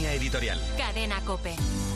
Línea editorial. Cadena COPE.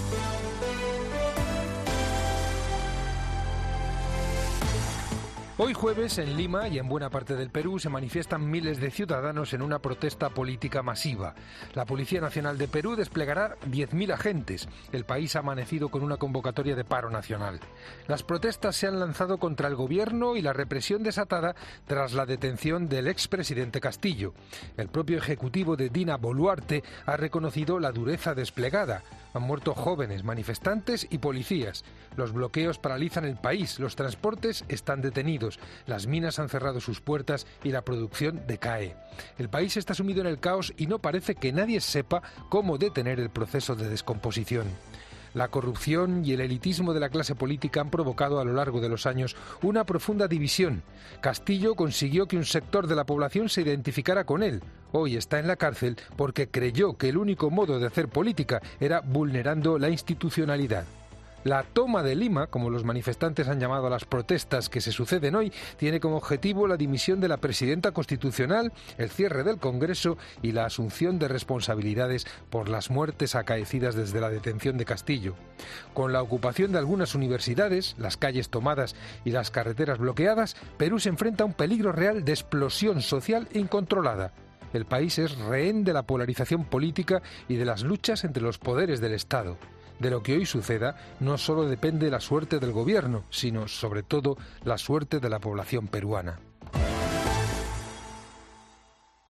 Hoy jueves, en Lima y en buena parte del Perú, se manifiestan miles de ciudadanos en una protesta política masiva. La Policía Nacional de Perú desplegará 10.000 agentes. El país ha amanecido con una convocatoria de paro nacional. Las protestas se han lanzado contra el gobierno y la represión desatada tras la detención del expresidente Castillo. El propio ejecutivo de Dina Boluarte ha reconocido la dureza desplegada. Han muerto jóvenes, manifestantes y policías. Los bloqueos paralizan el país, los transportes están detenidos, las minas han cerrado sus puertas y la producción decae. El país está sumido en el caos y no parece que nadie sepa cómo detener el proceso de descomposición. La corrupción y el elitismo de la clase política han provocado a lo largo de los años una profunda división. Castillo consiguió que un sector de la población se identificara con él. Hoy está en la cárcel porque creyó que el único modo de hacer política era vulnerando la institucionalidad. La toma de Lima, como los manifestantes han llamado a las protestas que se suceden hoy, tiene como objetivo la dimisión de la presidenta constitucional, el cierre del Congreso y la asunción de responsabilidades por las muertes acaecidas desde la detención de Castillo. Con la ocupación de algunas universidades, las calles tomadas y las carreteras bloqueadas, Perú se enfrenta a un peligro real de explosión social incontrolada. El país es rehén de la polarización política y de las luchas entre los poderes del Estado. De lo que hoy suceda no solo depende la suerte del gobierno, sino sobre todo la suerte de la población peruana.